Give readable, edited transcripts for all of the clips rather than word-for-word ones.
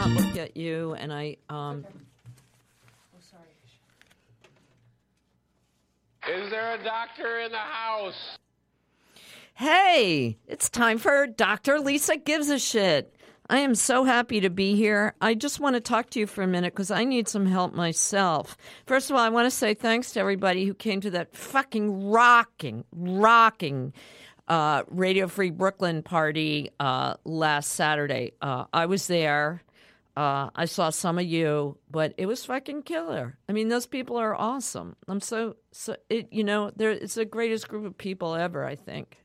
not look at you, and I. Oh, sorry. Is there a doctor in the house? Hey, it's time for Dr. Lisa Gives a Shit. I am so happy to be here. I just want to talk to you for a minute because I need some help myself. First of all, I want to say thanks to everybody who came to that fucking rocking Radio Free Brooklyn party last Saturday. I was there. I saw some of you, but it was fucking killer. I mean, those people are awesome. I'm it's the greatest group of people ever, I think.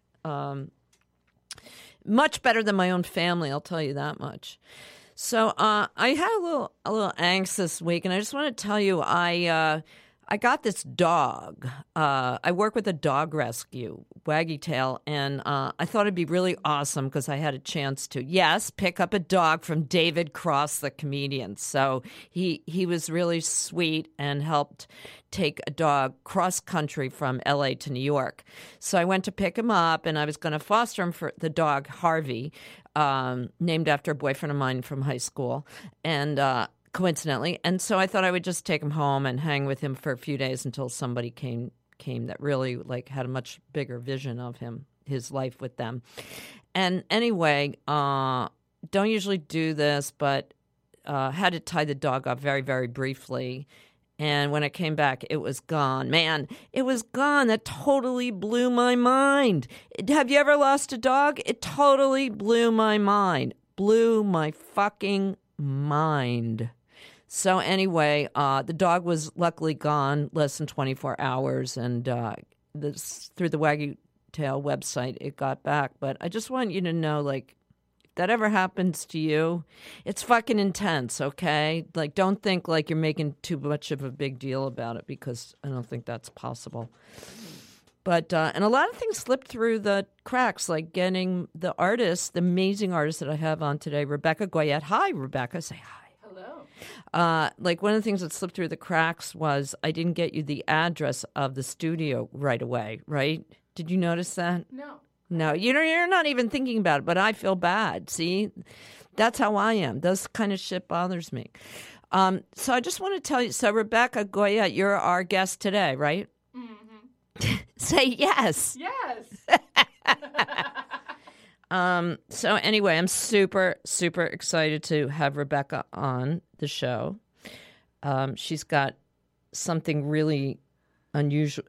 Much better than my own family, I'll tell you that much. So I had a little angst this week, and I just want to tell you I got this dog. I work with a dog rescue, Waggy Tail, and I thought it'd be really awesome because I had a chance to, yes, pick up a dog from David Cross, the comedian. So he was really sweet and helped take a dog cross-country from L.A. to New York. So I went to pick him up, and I was going to foster him for the dog, Harvey, named after a boyfriend of mine from high school, and coincidentally. And so I thought I would just take him home and hang with him for a few days until somebody came that really had a much bigger vision of his life with them. And anyway, don't usually do this, but had to tie the dog up very, very briefly. And when I came back, it was gone. Man, it was gone. That totally blew my mind. Have you ever lost a dog? It totally blew my mind. Blew my fucking mind. So anyway, the dog was luckily gone less than 24 hours, and through the Waggy Tail website, it got back. But I just want you to know, if that ever happens to you, it's fucking intense, okay? Don't think you're making too much of a big deal about it, because I don't think that's possible. But, and a lot of things slipped through the cracks, like getting the amazing artist that I have on today, Rebecca Goyette. Hi, Rebecca. Say hi. Hello. One of the things that slipped through the cracks was I didn't get you the address of the studio right away, right? Did you notice that? No, you're not even thinking about it, but I feel bad. See, that's how I am. This kind of shit bothers me. So I just want to tell you, so Rebecca Goyette, you're our guest today, right? Mm-hmm. Say yes. Yes. So anyway, I'm super, super excited to have Rebecca on the show. She's got something really unusual.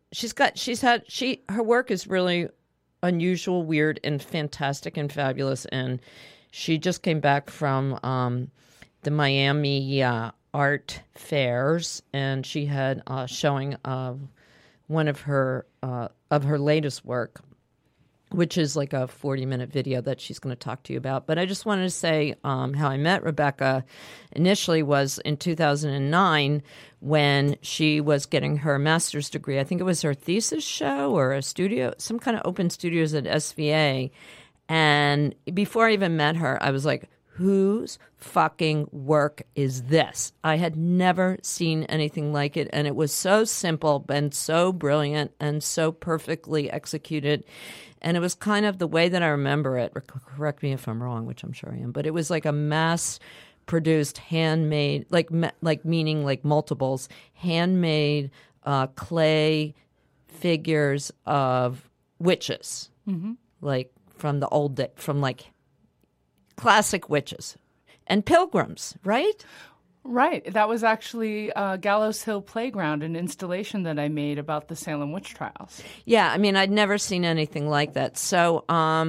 Her work is really unusual, weird, and fantastic and fabulous. And she just came back from the Miami art fairs, and she had a showing of one of her latest work, which is like a 40-minute video that she's going to talk to you about. But I just wanted to say how I met Rebecca initially was in 2009 when she was getting her master's degree. I think it was her thesis show or a studio, some kind of open studios at SVA. And before I even met her, I was like, whose fucking work is this? I had never seen anything like it, and it was so simple and so brilliant and so perfectly executed. And it was kind of the way that I remember it. Correct me if I'm wrong, which I'm sure I am, but it was like a mass-produced, handmade, meaning multiples, handmade clay figures of witches, from the old day, from classic witches and pilgrims, right? Right. That was actually Gallows Hill Playground, an installation that I made about the Salem witch trials. Yeah, I mean, I'd never seen anything like that. So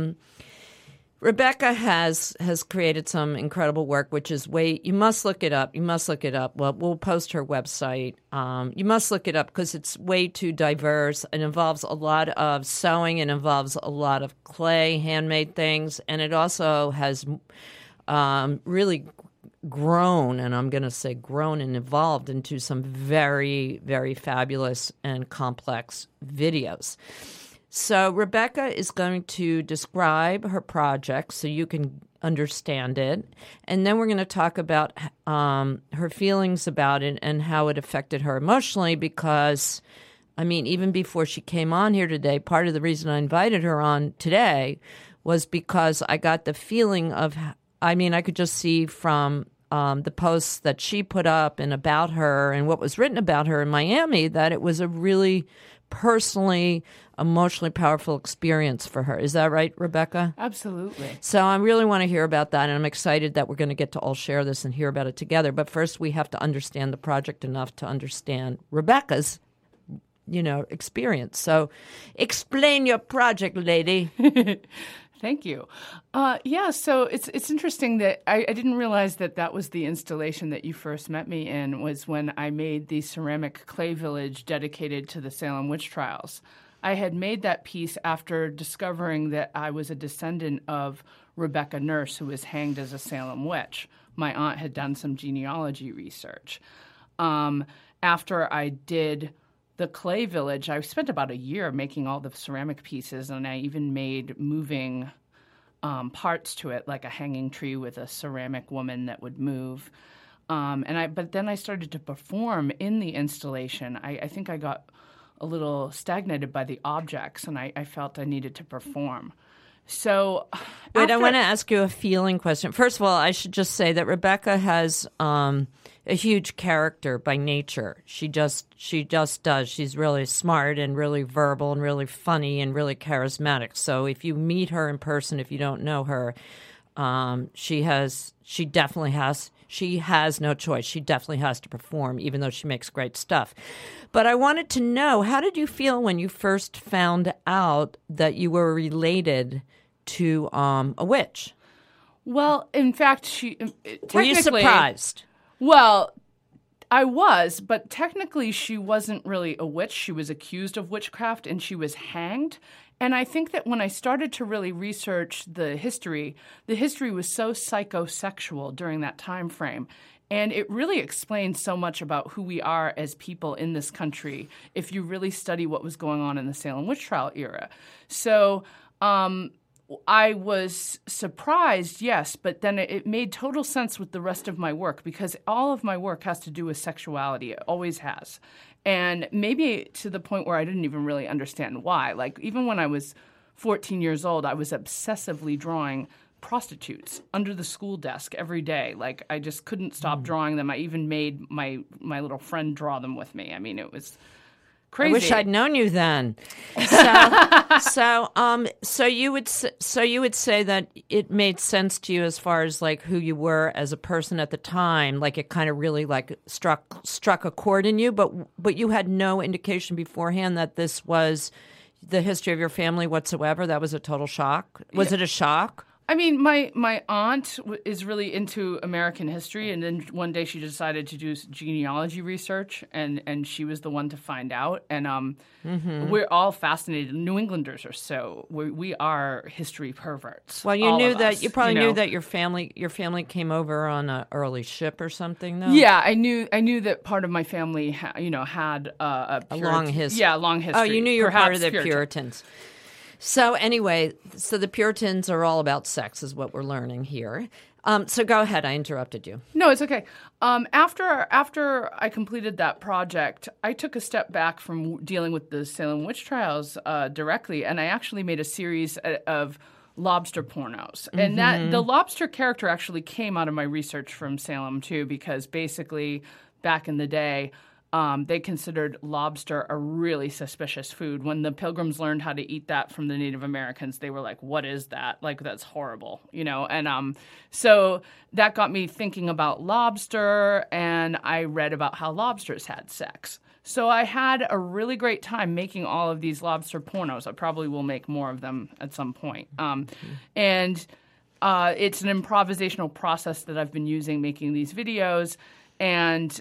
Rebecca has created some incredible work, which is you must look it up. You must look it up. Well, we'll post her website. You must look it up because it's way too diverse. It involves a lot of sewing. It involves a lot of clay, handmade things. And it also has really grown, and I'm going to say grown and evolved into some very, very fabulous and complex videos. So Rebecca is going to describe her project so you can understand it. And then we're going to talk about her feelings about it and how it affected her emotionally because, I mean, even before she came on here today, part of the reason I invited her on today was because I got the feeling of, I mean, I could just see from the posts that she put up and about her and what was written about her in Miami, that it was a really personally, emotionally powerful experience for her. Is that right, Rebecca? Absolutely. So I really want to hear about that, and I'm excited that we're going to get to all share this and hear about it together. But first, we have to understand the project enough to understand Rebecca's, experience. So explain your project, lady. Thank you. So it's interesting that I didn't realize that was the installation that you first met me in, was when I made the ceramic clay village dedicated to the Salem witch trials. I had made that piece after discovering that I was a descendant of Rebecca Nurse, who was hanged as a Salem witch. My aunt had done some genealogy research. After I did the clay village, I spent about a year making all the ceramic pieces, and I even made moving parts to it, like a hanging tree with a ceramic woman that would move. But then I started to perform in the installation. I think I got a little stagnated by the objects, and I felt I needed to perform. So, wait, I want to ask you a feeling question. First of all, I should just say that Rebecca has a huge character by nature. She just does. She's really smart and really verbal and really funny and really charismatic. So if you meet her in person, if you don't know her, she has no choice. She definitely has to perform, even though she makes great stuff. But I wanted to know, how did you feel when you first found out that you were related to a witch? Well, in fact, were you surprised? Well, I was, but technically she wasn't really a witch. She was accused of witchcraft, and she was hanged. And I think that when I started to really research the history was so psychosexual during that time frame. And it really explains so much about who we are as people in this country if you really study what was going on in the Salem witch trial era. So I was surprised, yes, but then it made total sense with the rest of my work, because all of my work has to do with sexuality. It always has. And maybe to the point where I didn't even really understand why. Like, even when I was 14 years old, I was obsessively drawing prostitutes under the school desk every day. Like, I just couldn't stop drawing them. I even made my little friend draw them with me. I mean, it was crazy. I wish I'd known you then. So you would say that it made sense to you as far as like who you were as a person at the time. Like, it kind of really like struck a chord in you, but you had no indication beforehand that this was the history of your family whatsoever. That was a total shock. Was it a shock? I mean, my aunt is really into American history, and then one day she decided to do genealogy research, and she was the one to find out. And we're all fascinated. New Englanders are so we are history perverts. Well, you knew that knew that your family came over on an early ship or something, though. Yeah, I knew that part of my family had a long history. Yeah, a long history. Oh, you knew you were part of the Puritans. So anyway, the Puritans are all about sex, is what we're learning here. So go ahead. I interrupted you. No, it's okay. After I completed that project, I took a step back from dealing with the Salem witch trials directly, and I actually made a series of lobster pornos. And that the lobster character actually came out of my research from Salem, too, because basically back in the day, they considered lobster a really suspicious food. When the Pilgrims learned how to eat that from the Native Americans, they were like, what is that? Like, that's horrible, And so that got me thinking about lobster, and I read about how lobsters had sex. So I had a really great time making all of these lobster pornos. I probably will make more of them at some point. And it's an improvisational process that I've been using making these videos, and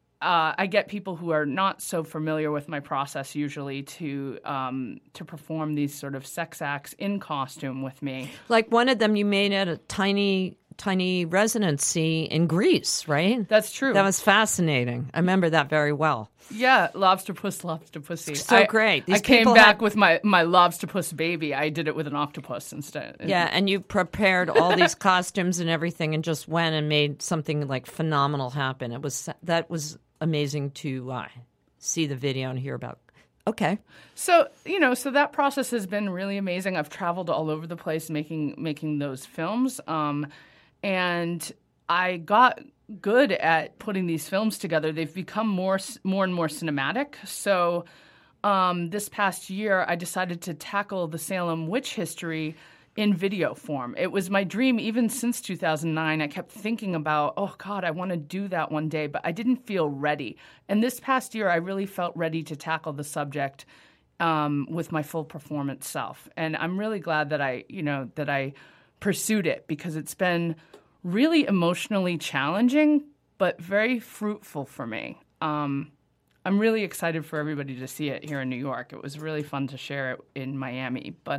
I get people who are not so familiar with my process usually to perform these sort of sex acts in costume with me. Like one of them you made at a tiny residency in Greece, right? That's true. That was fascinating. I remember that very well. Yeah, lobster pussy. So great. I came back with my lobster puss baby. I did it with an octopus instead. Yeah, and you prepared all these costumes and everything and just went and made something like phenomenal happen. That was amazing to see the video and hear about. Okay. So that process has been really amazing. I've traveled all over the place making those films. And I got good at putting these films together. They've become more and more cinematic. So this past year, I decided to tackle the Salem witch history in video form. It was my dream even since 2009. I kept thinking about, oh God, I want to do that one day, but I didn't feel ready. And this past year, I really felt ready to tackle the subject with my full performance self. And I'm really glad that I pursued it, because it's been really emotionally challenging, but very fruitful for me. I'm really excited for everybody to see it here in New York. It was really fun to share it in Miami, but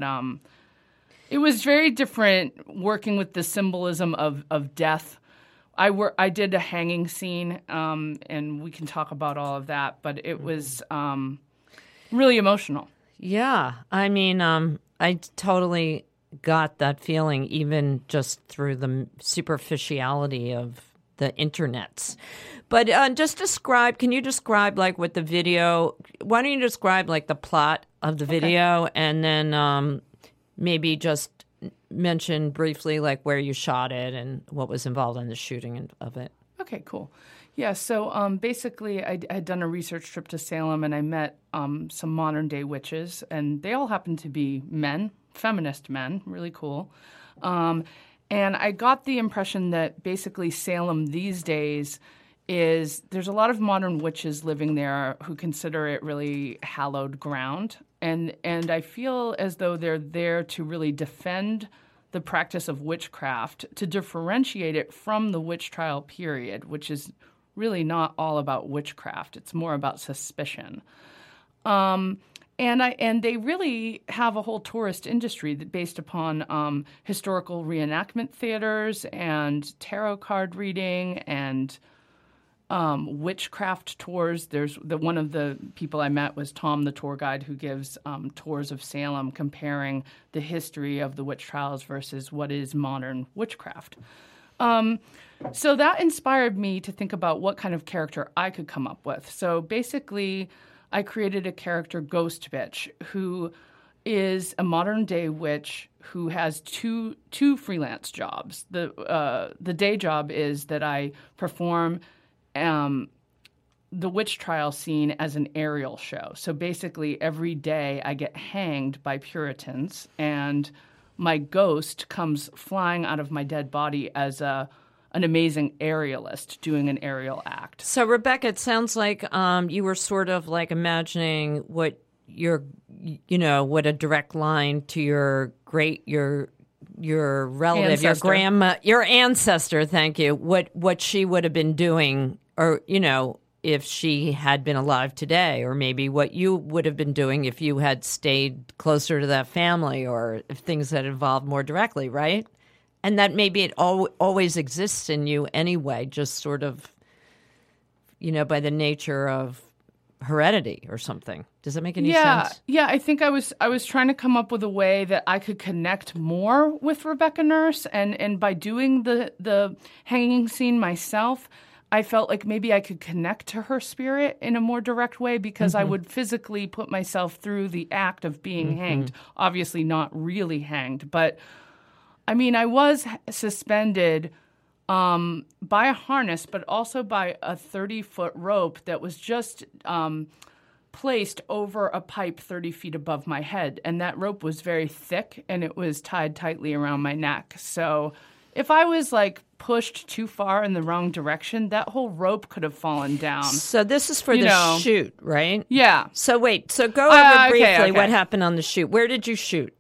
it was very different working with the symbolism of death. I did a hanging scene, and we can talk about all of that, but it was really emotional. Yeah, I mean, I totally got that feeling, even just through the superficiality of the internets. But can you describe like what the video, why don't you describe like the plot of the video, and then maybe just mention briefly like where you shot it and what was involved in the shooting of it. Okay, cool. Yeah, so basically I had done a research trip to Salem, and I met some modern-day witches, and they all happened to be men, feminist men, really cool. And I got the impression that basically Salem these days there's a lot of modern witches living there who consider it really hallowed ground. And I feel as though they're there to really defend the practice of witchcraft, to differentiate it from the witch trial period, which is really not all about witchcraft. It's more about suspicion. And they really have a whole tourist industry based upon historical reenactment theaters and tarot card reading and witchcraft tours. There's one of the people I met was Tom, the tour guide, who gives tours of Salem, comparing the history of the witch trials versus what is modern witchcraft. So that inspired me to think about what kind of character I could come up with. So basically, I created a character, Ghost Bitch, who is a modern-day witch who has two freelance jobs. The day job is that I perform the witch trial scene as an aerial show. So basically, every day I get hanged by Puritans, and my ghost comes flying out of my dead body as an amazing aerialist doing an aerial act. So, Rebecca, it sounds like you were sort of like imagining what what a direct line to your relative, ancestor. your grandma, your ancestor, thank you, what she would have been doing, or, if she had been alive today, or maybe what you would have been doing if you had stayed closer to that family, or if things had evolved more directly, right? And that maybe it always exists in you anyway, just sort of, by the nature of heredity or something. Does that make any sense? Yeah, I think I was trying to come up with a way that I could connect more with Rebecca Nurse, and by doing the hanging scene myself, I felt like maybe I could connect to her spirit in a more direct way, because I would physically put myself through the act of being hanged. Obviously not really hanged, but I mean, I was suspended by a harness, but also by a 30-foot rope that was just placed over a pipe 30 feet above my head. And that rope was very thick, and it was tied tightly around my neck. So if I was pushed too far in the wrong direction, that whole rope could have fallen down. So this is for the shoot, right? Yeah. So wait, go over briefly okay. what happened on the shoot. Where did you shoot?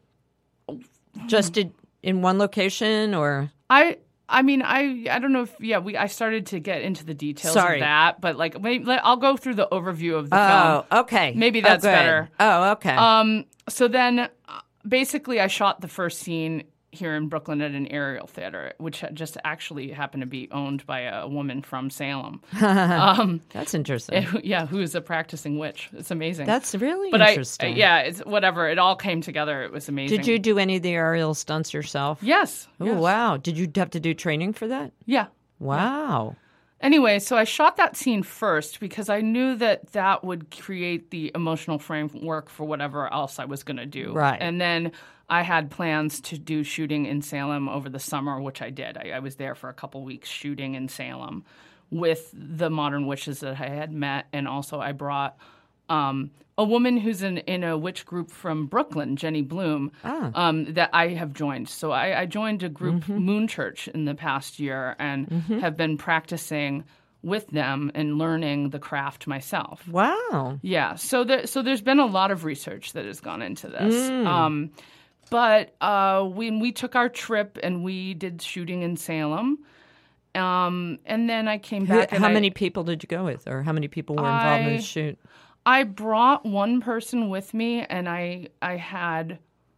Just in one location, or? I don't know if I started to get into the details of that, but I'll go through the overview of the film. Oh, okay. Maybe that's better. Oh, okay. So then basically I shot the first scene here in Brooklyn at an aerial theater, which just actually happened to be owned by a woman from Salem. That's interesting. Who is a practicing witch. It's amazing. That's really interesting. It's whatever. It all came together. It was amazing. Did you do any of the aerial stunts yourself? Yes. Oh, wow. Did you have to do training for that? Yeah. Wow. Anyway, so I shot that scene first because I knew that would create the emotional framework for whatever else I was going to do. Right. And then I had plans to do shooting in Salem over the summer, which I did. I was there for a couple weeks shooting in Salem with the modern witches that I had met. And also I brought a woman who's in a witch group from Brooklyn, Jenny Bloom, that I have joined. So I joined a group, Moon Church, in the past year and have been practicing with them and learning the craft myself. Wow. Yeah. So there's been a lot of research that has gone into this. But when we took our trip and we did shooting in Salem, and then I came back. How many people did you go with, or how many people were involved in the shoot? I brought one person with me, and I had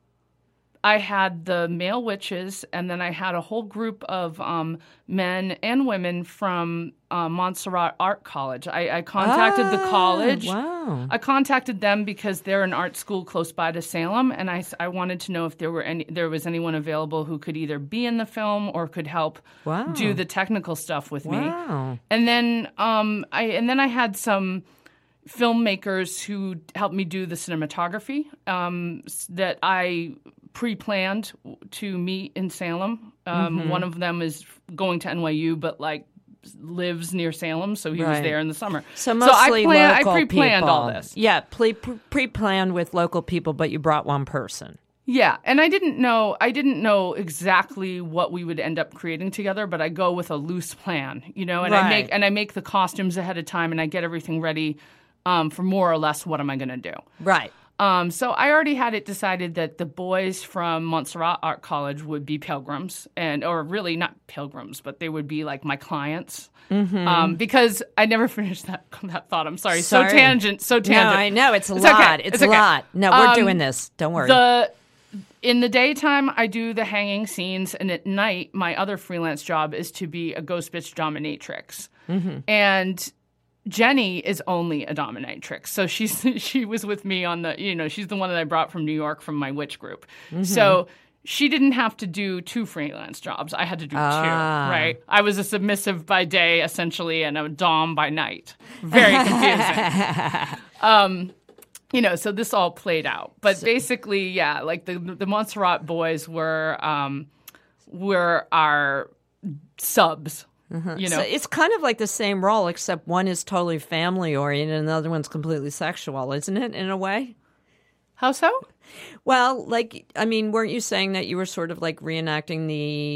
the male witches, and then I had a whole group of men and women from Montserrat Art College. I contacted the college. Wow. I contacted them because they're an art school close by to Salem, and I wanted to know if there was anyone available who could either be in the film or could help do the technical stuff with me. And then I had some filmmakers who helped me do the cinematography that I pre-planned to meet in Salem. One of them is going to NYU, but lives near Salem, so he was there in the summer. So mostly local I pre-planned people. all this. Yeah, pre-planned with local people, but you brought one person. Yeah, and I didn't know exactly what we would end up creating together, but I go with a loose plan, and I make the costumes ahead of time, and I get everything ready for more or less what am I going to do. Right. So I already had it decided that the boys from Montserrat Art College would be pilgrims, or really not pilgrims, but they would be like my clients. Because I never finished that thought. I'm sorry. So tangent. No, I know. It's a lot. Okay. It's a lot. No, we're doing this. Don't worry. In the daytime, I do the hanging scenes, and at night, my other freelance job is to be a ghost bitch dominatrix. And Jenny is only a dominatrix. So she was with me on the, she's the one that I brought from New York from my witch group. So she didn't have to do 2 freelance jobs. I had to do 2, right? I was a submissive by day, essentially, and a dom by night. Very confusing. So this all played out. But basically, yeah, the Montserrat boys were our subs. So it's kind of like the same role, except one is totally family oriented and the other one's completely sexual, isn't it, in a way? How so? Well, weren't you saying that you were sort of like reenacting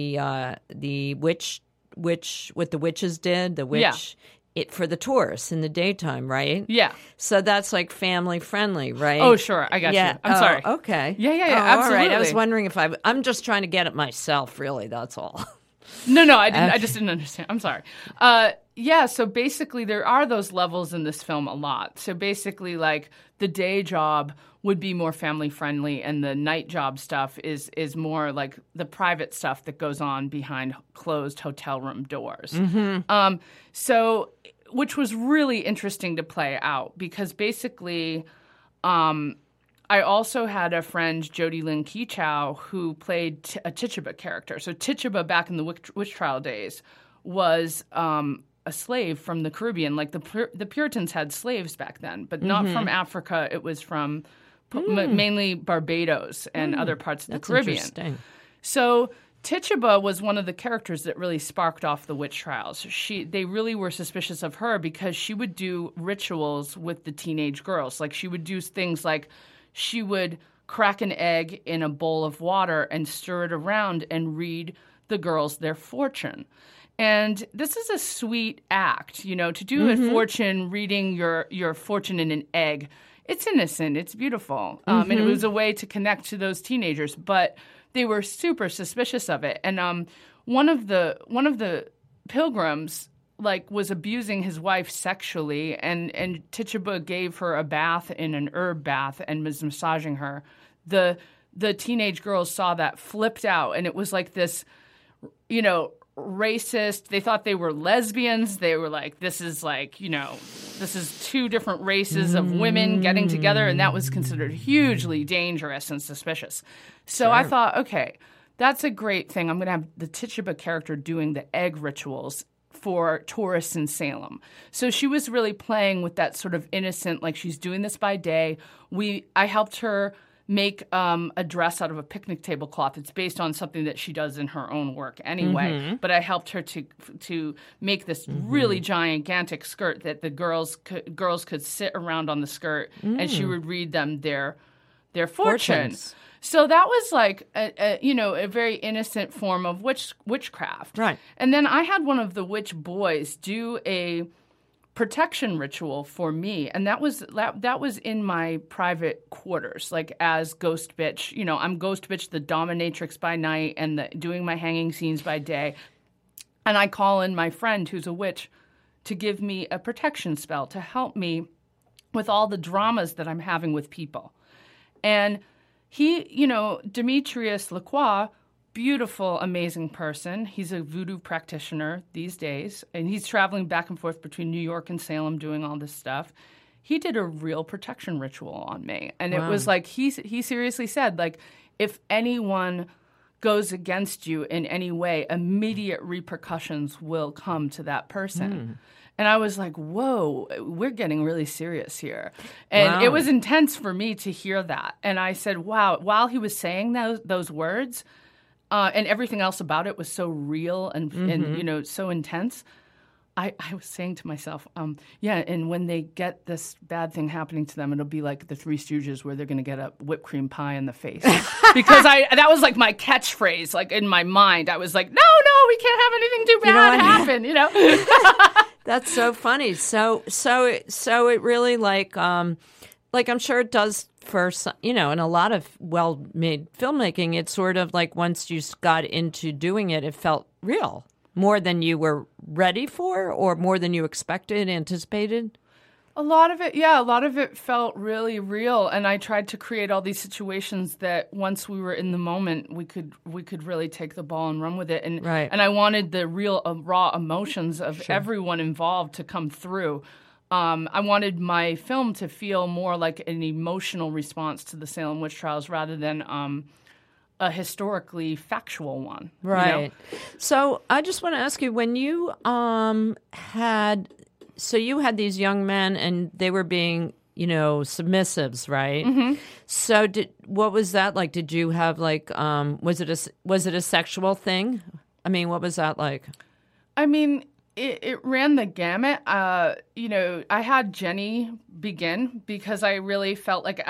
the witch what the witches did, the witch it for the tourists in the daytime, right? Yeah. So that's like family friendly, right? Oh, sure. I got you. I'm sorry. Okay. Yeah, All absolutely. right. I was wondering if I'm just trying to get it myself, really. That's all. No, I didn't. I just didn't understand. I'm sorry. So basically there are those levels in this film a lot. So basically, the day job would be more family friendly, and the night job stuff is more like the private stuff that goes on behind closed hotel room doors. So, which was really interesting to play out because basically, I also had a friend, Jodie Lynn Keechow, who played a Tituba character. So Tituba, back in the witch trial days, was a slave from the Caribbean. The Puritans had slaves back then, but not from Africa. It was from mainly Barbados and other parts of the Caribbean. Interesting. So Tituba was one of the characters that really sparked off the witch trials. They really were suspicious of her because she would do rituals with the teenage girls. She would do things like she would crack an egg in a bowl of water and stir it around and read the girls their fortune. And this is a sweet act, to do a fortune, reading your fortune in an egg. It's innocent. It's beautiful. And it was a way to connect to those teenagers. But they were super suspicious of it. And one of the pilgrims was abusing his wife sexually, and Tituba gave her a bath in an herb bath and was massaging her. The teenage girls saw that, flipped out, and it was like this, racist. They thought they were lesbians. They were like, this is 2 different races of women getting together, and that was considered hugely dangerous and suspicious. So I thought, okay, that's a great thing. I'm going to have the Tituba character doing the egg rituals for tourists in Salem. So she was really playing with that sort of innocent, like she's doing this by day. I helped her make a dress out of a picnic tablecloth. It's based on something that she does in her own work anyway. But I helped her to make this really gigantic skirt that the girls could sit around on the skirt, and she would read them their fortune. So that was like a very innocent form of witchcraft. Right. And then I had one of the witch boys do a protection ritual for me, and that was in my private quarters, like as Ghost Bitch. I'm Ghost Bitch, the dominatrix by night, and doing my hanging scenes by day. And I call in my friend who's a witch to give me a protection spell to help me with all the dramas that I'm having with people. And he, Demetrius Lacroix, beautiful, amazing person. He's a voodoo practitioner these days, and he's traveling back and forth between New York and Salem doing all this stuff. He did a real protection ritual on me. And It was like he seriously said, like, if anyone goes against you in any way, immediate repercussions will come to that person. And I was like, whoa, we're getting really serious here. And It was intense for me to hear that. And I said, wow, while he was saying those words, and everything else about it was so real and so intense, I was saying to myself, and when they get this bad thing happening to them, it'll be like the Three Stooges where they're going to get a whipped cream pie in the face. Because that was like my catchphrase, like in my mind. I was like, no, we can't have anything too bad happen, That's so funny. So it really like I'm sure it does for some, in a lot of well-made filmmaking. It's sort of like once you got into doing it, it felt real, more than you were ready for, or more than you expected, anticipated. A lot of it felt really real, and I tried to create all these situations that once we were in the moment, we could really take the ball and run with it. And and I wanted the real raw emotions of everyone involved to come through. I wanted my film to feel more like an emotional response to the Salem witch trials rather than a historically factual one. Right. So I just want to ask you, when you you had these young men and they were being, submissives, right? Mm-hmm. So what was that like? Did you have like, was it a sexual thing? I mean, what was that like? I mean, it ran the gamut. I had Jenny begin because I really felt like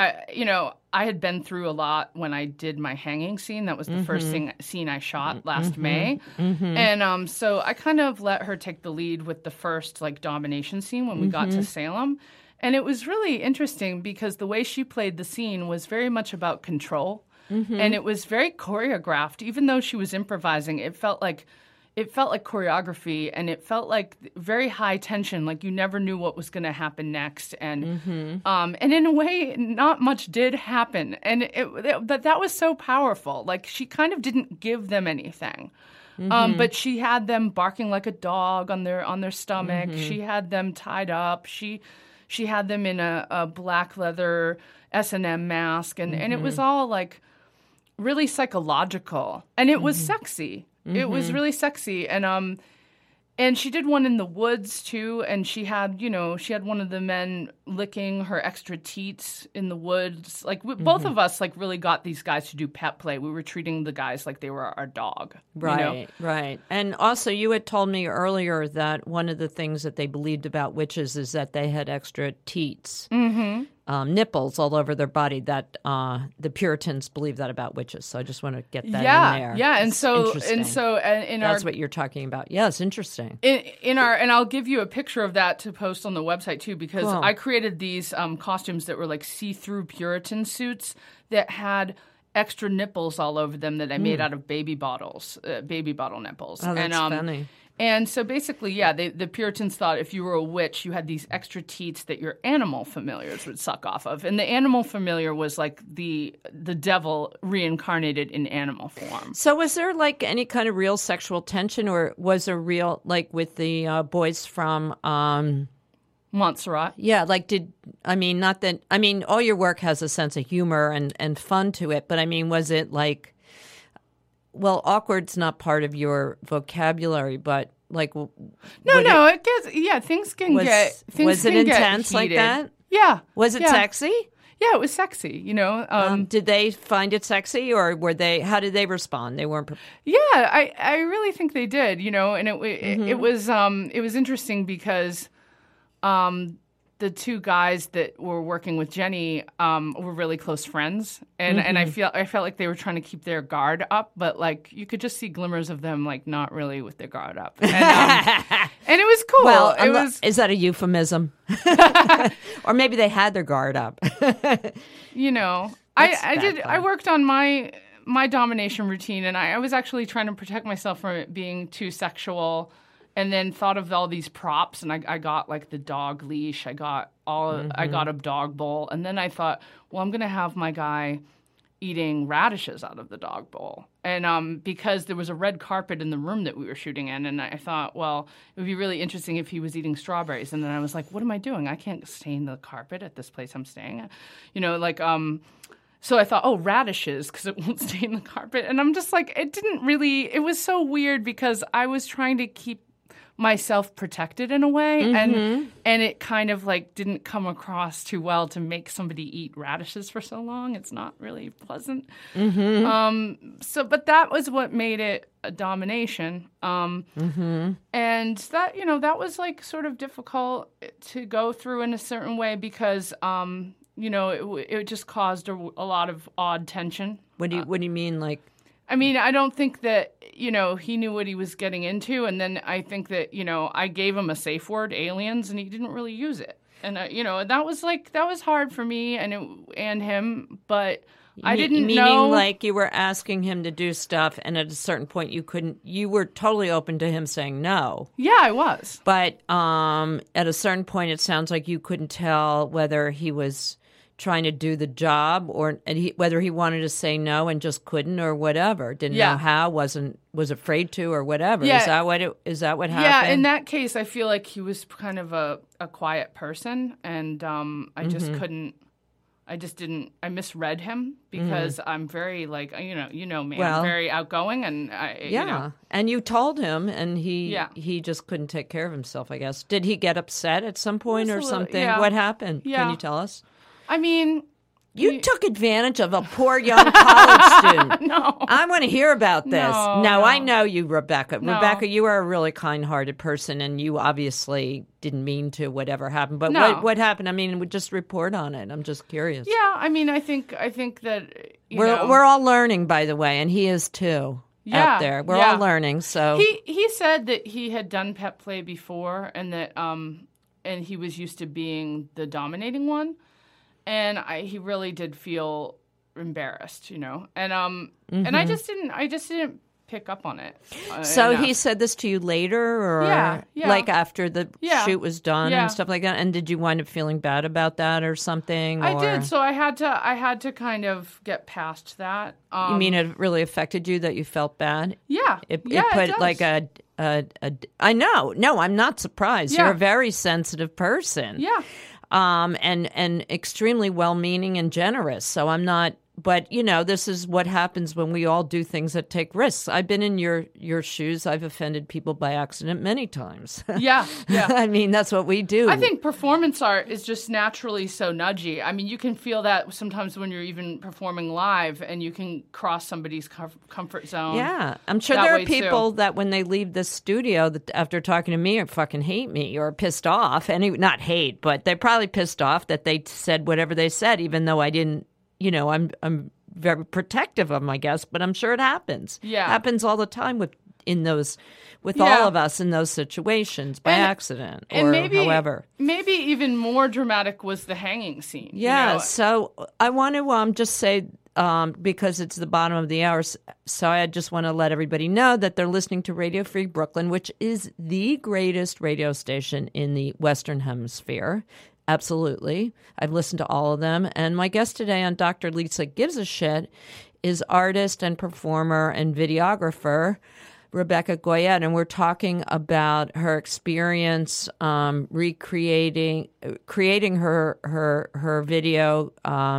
I had been through a lot when I did my hanging scene. That was the first scene I shot last May. Mm-hmm. And so I kind of let her take the lead with the first like domination scene when we got to Salem. And it was really interesting because the way she played the scene was very much about control. Mm-hmm. And it was very choreographed. Even though she was improvising, it felt like choreography, and it felt like very high tension, like you never knew what was going to happen next. And and in a way, not much did happen. And that was so powerful. Like she kind of didn't give them anything. But she had them barking like a dog on their stomach. She had them tied up. She had them in a black leather S&M mask. And it was all like really psychological. And it was sexy. It was really sexy, and she did one in the woods too. And she had one of the men licking her extra teats in the woods. Like both of us, like really got these guys to do pet play. We were treating the guys like they were our dog. Right, right. And also, you had told me earlier that one of the things that they believed about witches is that they had extra teats. Mm-hmm. Nipples all over their body, that the Puritans believe that about witches. So I just want to get that in there. Yeah, and so that's what you're talking about. Yeah, it's interesting. And I'll give you a picture of that to post on the website too, because I created these costumes that were like see-through Puritan suits that had extra nipples all over them that I made out of baby bottle nipples. Oh, that's funny. And so basically, the Puritans thought if you were a witch, you had these extra teats that your animal familiars would suck off of. And the animal familiar was like the devil reincarnated in animal form. So was there like any kind of real sexual tension, or was there real, like with the boys from Montserrat? Yeah, like all your work has a sense of humor and fun to it, but I mean, was it like... Well, awkward's not part of your vocabulary, but like? No, it gets things can get things was it can get intense like heated. that? Yeah. Was it sexy? Yeah, it was sexy. Did they find it sexy, or were they? How did they respond? They weren't. Yeah, I really think they did. And it was interesting because the two guys that were working with Jenny were really close friends, and I felt like they were trying to keep their guard up, but like you could just see glimmers of them like not really with their guard up, and it was cool. Well, is that a euphemism? Or maybe they had their guard up. I worked on my domination routine, and I was actually trying to protect myself from it being too sexual. And then thought of all these props, and I got like the dog leash. I got a dog bowl, and then I thought, well, I'm gonna have my guy eating radishes out of the dog bowl, and because there was a red carpet in the room that we were shooting in, and I thought, well, it would be really interesting if he was eating strawberries. And then I was like, what am I doing? I can't stain the carpet at this place I'm staying at, So I thought, radishes, because it won't stain the carpet. And I'm just like, it was so weird because I was trying to keep myself protected in a way, and it kind of like didn't come across too well to make somebody eat radishes for so long. It's not really pleasant. But that was what made it a domination. And that that was like sort of difficult to go through in a certain way because it just caused a lot of odd tension. What do you mean, like? I mean, I don't think that, he knew what he was getting into. And then I think that, I gave him a safe word, aliens, and he didn't really use it. And, that was hard for me and him. But I didn't know. Meaning like you were asking him to do stuff, and at a certain point you were totally open to him saying no. Yeah, I was. But at a certain point, it sounds like you couldn't tell whether he was trying to do the job or whether he wanted to say no and just couldn't or whatever, didn't know how, was afraid to or whatever. Is that what happened? Yeah, in that case I feel like he was kind of a quiet person, and I just couldn't, I misread him because I'm very like, me, I'm very outgoing, and and you told him, and he just couldn't take care of himself, I guess. Did he get upset at some point or something? What happened? Can you tell us? I mean, you took advantage of a poor young college student. No. I want to hear about this. No, I know you, Rebecca. No. Rebecca, you are a really kind-hearted person, and you obviously didn't mean to whatever happened. But what happened? I mean, just report on it. I'm just curious. Yeah, I mean, I think that we're all learning, by the way, and he is too. Out there, we're all learning. So he said that he had done pet play before, and that and he was used to being the dominating one. And he really did feel embarrassed, and and I just didn't pick up on it. So enough. He said this to you later, or like after the shoot was done and stuff like that. And did you wind up feeling bad about that or something? I did. So I had to kind of get past that. You mean it really affected you that you felt bad? Yeah. It put like a. I know. No, I'm not surprised. Yeah. You're a very sensitive person. Yeah. And extremely well-meaning and generous. So I'm not, but this is what happens when we all do things that take risks. I've been in your shoes. I've offended people by accident many times. Yeah. I mean, that's what we do. I think performance art is just naturally so nudgy. I mean, you can feel that sometimes when you're even performing live, and you can cross somebody's comfort zone. Yeah. I'm sure there are people that when they leave the studio that after talking to me or fucking hate me or pissed off, not hate, but they're probably pissed off that they said whatever they said, even though I didn't. I'm very protective of them, I guess, but I'm sure it happens. Yeah. It happens all the time with all of us in those situations by accident or however. Maybe even more dramatic was the hanging scene. Yeah. So I want to just say, because it's the bottom of the hour, so I just want to let everybody know that they're listening to Radio Free Brooklyn, which is the greatest radio station in the Western Hemisphere. Absolutely. I've listened to all of them. And my guest today on Dr. Lisa Gives a Shit is artist and performer and videographer Rebecca Goyette. And we're talking about her experience creating her video.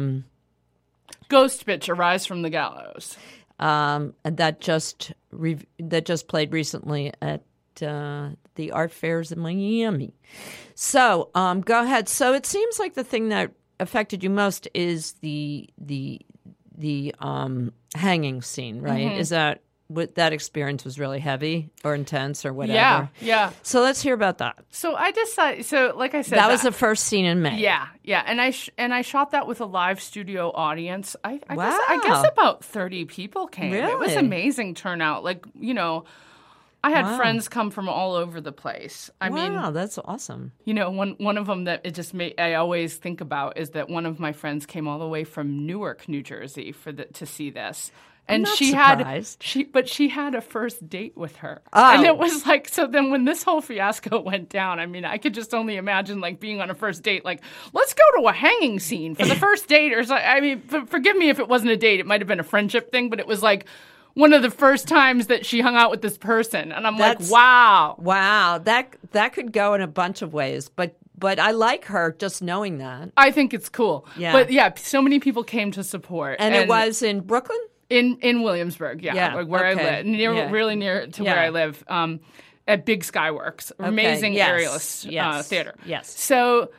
Ghost Bitch, Arise from the Gallows. And that just played recently at the art fairs in Miami. So go ahead. So it seems like the thing that affected you most is the hanging scene, right? Mm-hmm. Is that what that experience was really heavy or intense or whatever? Yeah. So let's hear about that. So I decided. So like I said, That was the first scene in May. Yeah, and I shot that with a live studio audience. I Wow. guess about 30 people came. It was Really? amazing turnout. Like, you know, I had Wow. friends come from all over the place. I mean, Wow, that's awesome. you know, one of them that it just I always think about is that one of my friends came all the way from Newark, New Jersey to see this. And not she surprised. she had a first date with her. Oh. And it was like, so then when this whole fiasco went down, I mean, I could just only imagine like being on a first date, like, let's go to a hanging scene for the first date. Or something. I mean, forgive me if it wasn't a date. It might have been a friendship thing, but it was like one of the first times that she hung out with this person. And I'm That's- like, wow. Wow, that could go in a bunch of ways, but I like her just knowing that. I think it's cool. Yeah. But yeah, so many people came to support. And it was in Brooklyn? In Williamsburg, Yeah, like where okay. I live, really near to where Yeah. I live, at Big Skyworks, amazing yes, aerialist yes, theater. yes. So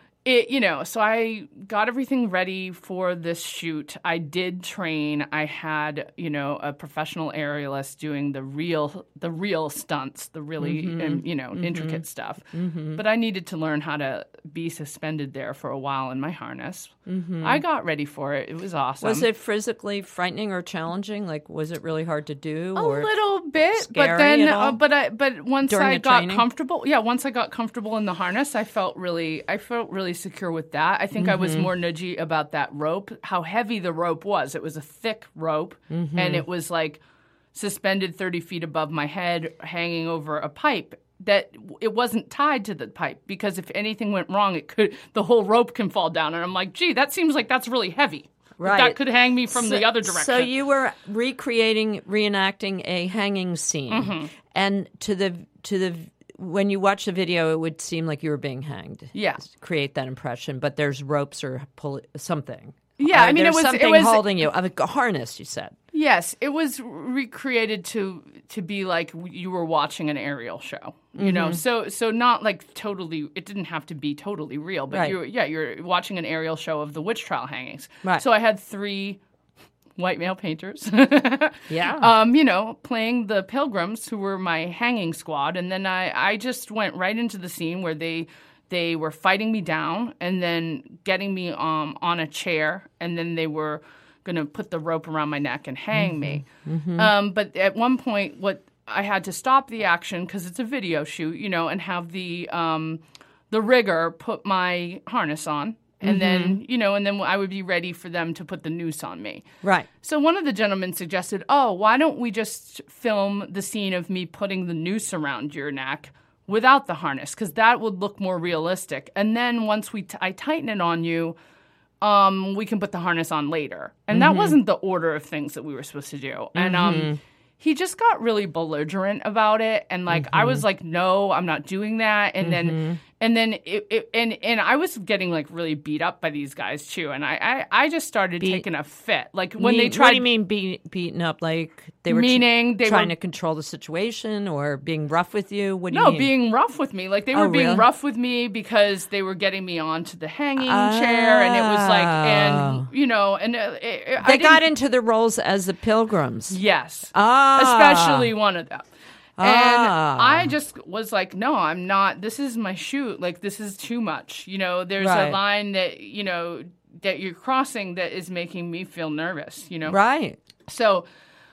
so I got everything ready for this shoot. I did train. I had, a professional aerialist doing the real stunts, the really intricate stuff. But I needed to learn how to be suspended there for a while in my harness. I got ready for it. It was awesome. Was it physically frightening or challenging? Like, was it really hard to do? A or little bit, but scary then, at all? but once During I the got training? comfortable, once I got comfortable in the harness, I felt really secure with that. I think I was more nudgy about that rope, how heavy the rope was. It was a thick rope, and it was like suspended 30 feet above my head, hanging over a pipe. That it wasn't tied to the pipe because if anything went wrong, the whole rope can fall down. And I'm like, gee, that seems like that's really heavy. Right. That could hang me from the other direction. So you were reenacting a hanging scene, and to the when you watch the video, it would seem like you were being hanged. Yeah. Create that impression, but there's ropes or something. Yeah, Or I mean, there's it something was holding you, a harness. You said. Yes, it was recreated to be like you were watching an aerial show, you know. So not like totally. It didn't have to be totally real, but Right. you're watching an aerial show of the witch trial hangings. Right. So I had 3 white male painters, Yeah. playing the pilgrims who were my hanging squad, and then I just went right into the scene where they were fighting me down and then getting me on a chair, and then they were going to put the rope around my neck and hang me. But at one point, I had to stop the action because it's a video shoot, and have the rigger put my harness on. And then, and then I would be ready for them to put the noose on me. Right. So one of the gentlemen suggested, why don't we just film the scene of me putting the noose around your neck without the harness, because that would look more realistic. And then once I tighten it on you, we can put the harness on later. And that wasn't the order of things that we were supposed to do. And he just got really belligerent about it. And I was like, no, I'm not doing that. And then and I was getting like really beat up by these guys too. And I just started taking a fit. Like when they tried. What do you mean beaten up? Like they were Meaning they trying were- to control the situation or being rough with you? What do you No, mean? being rough with me. Like they were being really? rough with me because they were getting me onto the hanging chair, and it was like, and They got into the roles as the pilgrims. yes, Ah. especially one of them. And I just was like, no, I'm not. This is my shoot. Like, this is too much. There's Right. a line that, that you're crossing that is making me feel nervous, Right. So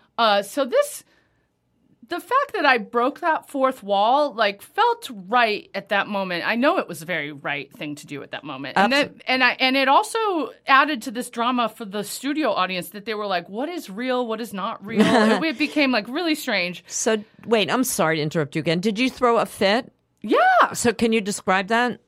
the fact that I broke that fourth wall, felt right at that moment. I know it was a very right thing to do at that moment. And it also added to this drama for the studio audience that they were like, what is real? What is not real? It became really strange. So wait, I'm sorry to interrupt you again. Did you throw a fit? Yeah. So can you describe that?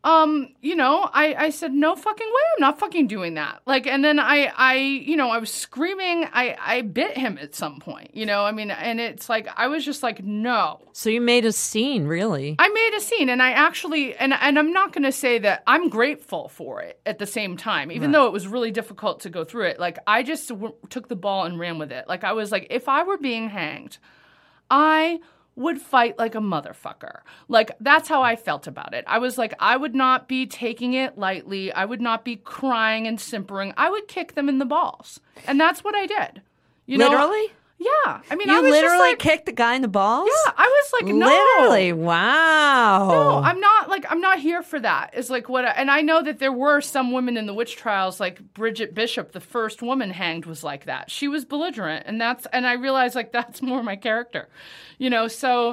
I said, no fucking way, I'm not fucking doing that. And then I was screaming, I bit him at some point, and it's like, I was just like, no. So you made a scene, really? I made a scene, and I actually, and I'm not going to say that I'm grateful for it at the same time, even though it was really difficult to go through it. I just took the ball and ran with it. I was like, if I were being hanged, I would fight like a motherfucker. Like, that's how I felt about it. I was like, I would not be taking it lightly. I would not be crying and simpering. I would kick them in the balls. And that's what I did. You know? Literally? Yeah. I mean, You I was literally just like, kicked the guy in the balls? yeah, I was like, no. Literally, wow. No, I'm not here for that. Is like and I know that there were some women in the witch trials, like Bridget Bishop, the first woman hanged, was like that. She was belligerent, and I realized like that's more my character, you know. So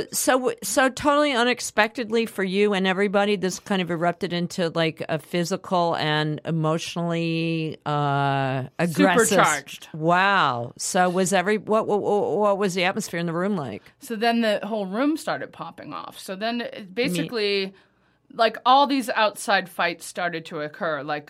totally unexpectedly for you and everybody, this kind of erupted into like a physical and emotionally aggressive. Supercharged. Wow. So was what was the atmosphere in the room like? So then the whole room started popping off. So then basically, like all these outside fights started to occur. Like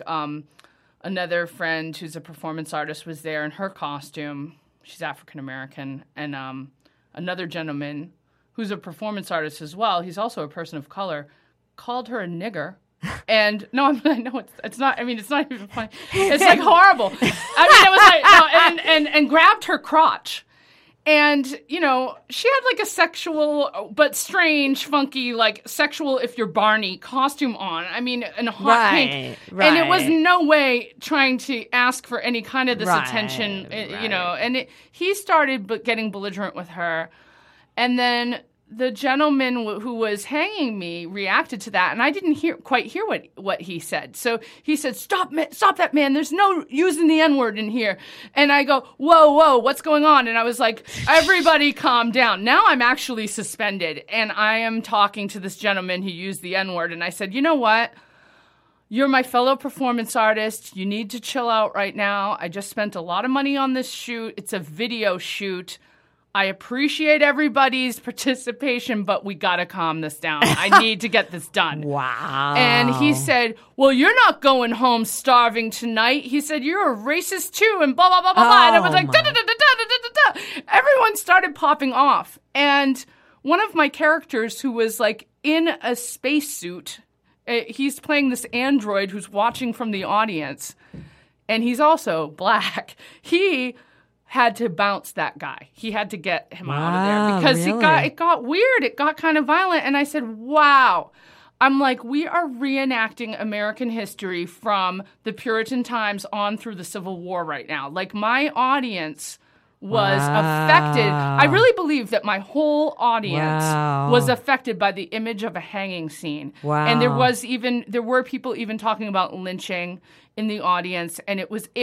another friend who's a performance artist was there in her costume. She's African American, and another gentleman who's a performance artist as well. He's also a person of color. Called her a nigger. And no, I know it's not. I mean, it's not even funny. It's like horrible. I mean, it was like no, and grabbed her crotch, and you know, she had like a sexual but strange, funky, like sexual if you're Barney costume on. I mean, in a hot pink, and it was no way trying to ask for any kind of this attention, you know. And he started getting belligerent with her, and then the gentleman who was hanging me reacted to that, and I didn't quite hear what he said. So he said, stop that, man. There's no using the N-word in here. And I go, whoa, what's going on? And I was like, everybody calm down. Now I'm actually suspended, and I am talking to this gentleman who used the N-word, and I said, you know what? You're my fellow performance artist. You need to chill out right now. I just spent a lot of money on this shoot. It's a video shoot. I appreciate everybody's participation, but we got to calm this down. I need to get this done. Wow. And he said, well, you're not going home starving tonight. He said, you're a racist too, and blah, blah, blah, blah, blah. And I was like, da-da-da-da-da-da-da-da. Everyone started popping off. And one of my characters who was like in a spacesuit, he's playing this android who's watching from the audience, and he's also black. He had to bounce that guy. He had to get him out of there because it got weird. It got kind of violent. And I said, wow. I'm like, we are reenacting American history from the Puritan times on through the Civil War right now. Like, my audience was affected. I really believe that my whole audience was affected by the image of a hanging scene. Wow. And there were people even talking about lynching in the audience, and it was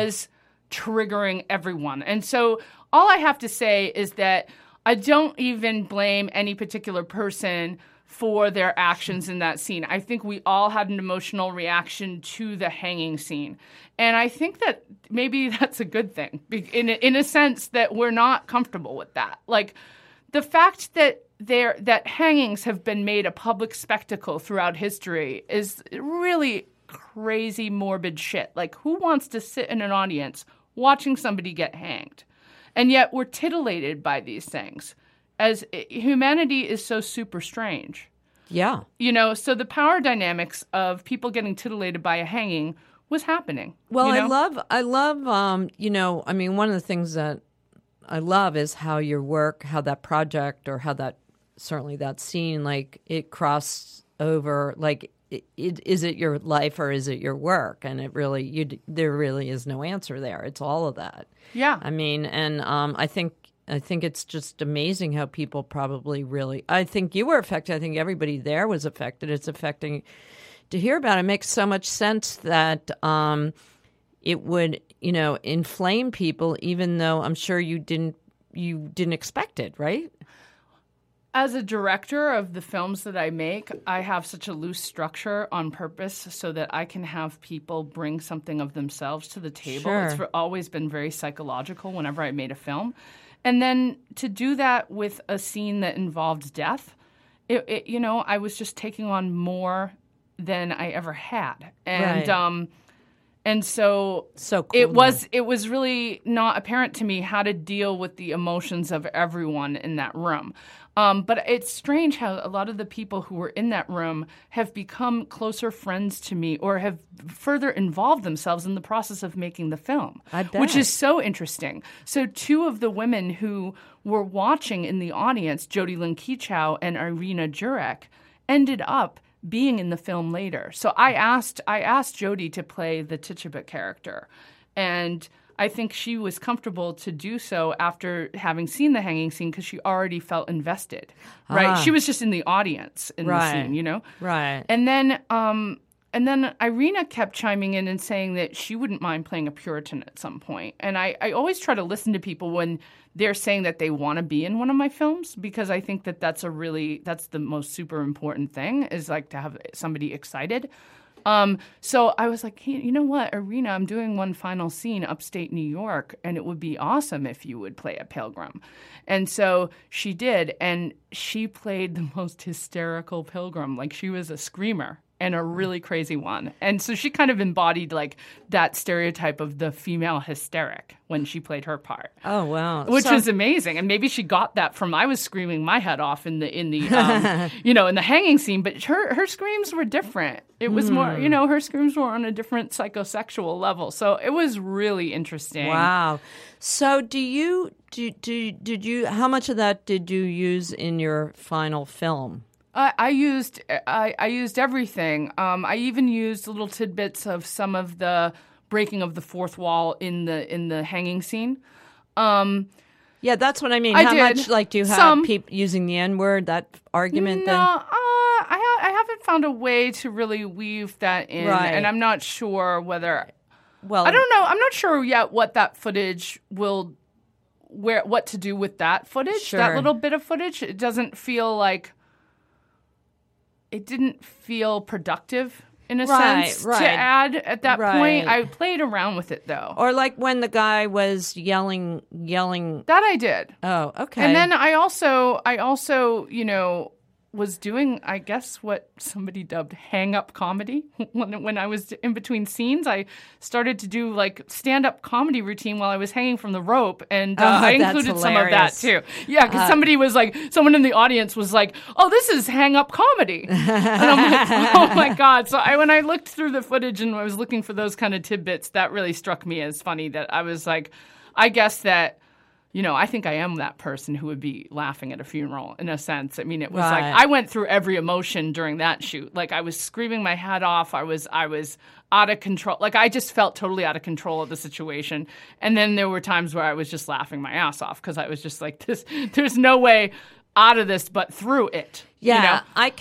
triggering everyone. And so all I have to say is that I don't even blame any particular person for their actions in that scene. I think we all had an emotional reaction to the hanging scene. And I think that maybe that's a good thing, in a sense that we're not comfortable with that. Like, the fact that hangings have been made a public spectacle throughout history is really crazy, morbid shit. Like, who wants to sit in an audience watching somebody get hanged? And yet we're titillated by these things, as humanity is so super strange. Yeah. You know, so the power dynamics of people getting titillated by a hanging was happening. Well, you know? I love, you know, I mean, one of the things that I love is how your work, how that project, or how certainly that scene, like, it crossed over, like, is it your life or is it your work? And it really, there really is no answer there. It's all of that. Yeah. I mean, and I think it's just amazing how people probably really. I think you were affected. I think everybody there was affected. It's affecting to hear about. It makes so much sense that it would, you know, inflame people, even though I'm sure you didn't expect it, right? As a director of the films that I make, I have such a loose structure on purpose so that I can have people bring something of themselves to the table. Sure. It's always been very psychological whenever I made a film. And then to do that with a scene that involved death, you know, I was just taking on more than I ever had. And right. And so cool, it was really not apparent to me how to deal with the emotions of everyone in that room. But it's strange how a lot of the people who were in that room have become closer friends to me or have further involved themselves in the process of making the film, I bet. which is so interesting. So 2 of the women who were watching in the audience, Jody Lynn Kechow and Irina Jurek, ended up being in the film later. So I asked Jody to play the Tituba character, and I think she was comfortable to do so after having seen the hanging scene because she already felt invested, right? She was just in the audience in the scene, you know? Right. And then Irina kept chiming in and saying that she wouldn't mind playing a Puritan at some point. And I always try to listen to people when they're saying that they want to be in one of my films, because I think that that's the most super important thing, is like to have somebody excited. So I was like, hey, you know what, Irina, I'm doing one final scene upstate New York, and it would be awesome if you would play a pilgrim. And so she did, and she played the most hysterical pilgrim. Like, she was a screamer and a really crazy one. And so she kind of embodied like that stereotype of the female hysteric when she played her part. Oh, wow. Which was amazing. And maybe she got that from, I was screaming my head off in the in the hanging scene, but her screams were different. It was more, her screams were on a different psychosexual level. So it was really interesting. Wow. So did you how much of that did you use in your final film? I used everything. I even used little tidbits of some of the breaking of the fourth wall in the hanging scene. Yeah, that's what I mean. I How did. much do you have people using the N-word? That argument? No, then? I haven't found a way to really weave that in, Right. and I'm not sure whether. Well, I don't know. I'm not sure yet what that footage will, what to do with that footage. Sure. That little bit of footage. It doesn't feel like. It didn't feel productive in a sense to add at that point. I played around with it though. Or like when the guy was yelling. That I did. Oh, okay. And then I also, was doing, I guess, what somebody dubbed hang-up comedy. When I was in between scenes, I started to do like stand-up comedy routine while I was hanging from the rope, and I included some of that too. Yeah, because someone in the audience was like, "Oh, this is hang-up comedy," and I'm like, "Oh my god!" So when I looked through the footage and I was looking for those kind of tidbits, that really struck me as funny. That I was like, I guess that. I think I am that person who would be laughing at a funeral in a sense. I mean, it was like I went through every emotion during that shoot. Like I was screaming my head off. I was out of control. Like I just felt totally out of control of the situation. And then there were times where I was just laughing my ass off because I was just like, there's no way out of this but through it. Yeah, I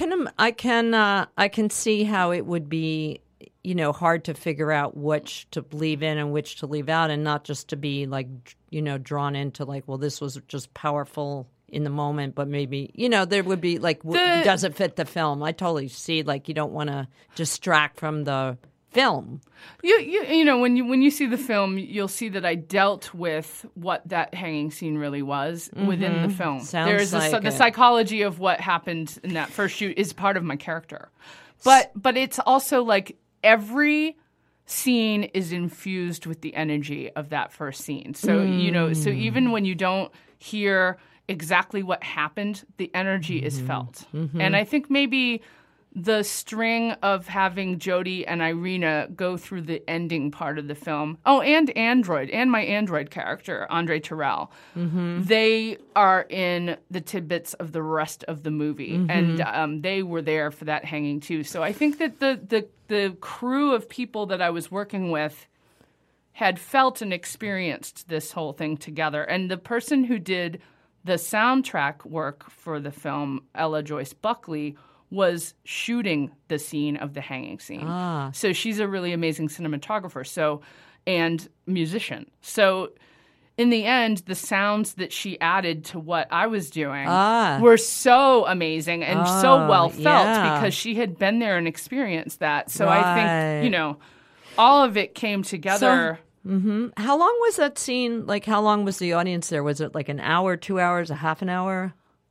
can see how it would be hard to figure out which to leave in and which to leave out, and not just to be like, drawn into like, well, this was just powerful in the moment, but maybe, there would be like, does it fit the film? I totally see, like, you don't want to distract from the film. When you see the film, you'll see that I dealt with what that hanging scene really was within the film. Sounds the psychology of what happened in that first shoot is part of my character. But it's also like, every scene is infused with the energy of that first scene. So, so even when you don't hear exactly what happened, the energy is felt. And I think maybe the string of having Jody and Irina go through the ending part of the film. Oh, and my android character, Andre Terrell. They are in the tidbits of the rest of the movie, and they were there for that hanging too. So I think that the crew of people that I was working with had felt and experienced this whole thing together. And the person who did the soundtrack work for the film, Ella Joyce Buckley, was shooting the scene of the hanging scene. So she's a really amazing cinematographer and musician. So in the end, the sounds that she added to what I was doing were so amazing and so well felt because she had been there and experienced that. So I think, all of it came together. So, how long was that scene? Like, how long was the audience there? Was it like an hour, 2 hours, a half an hour?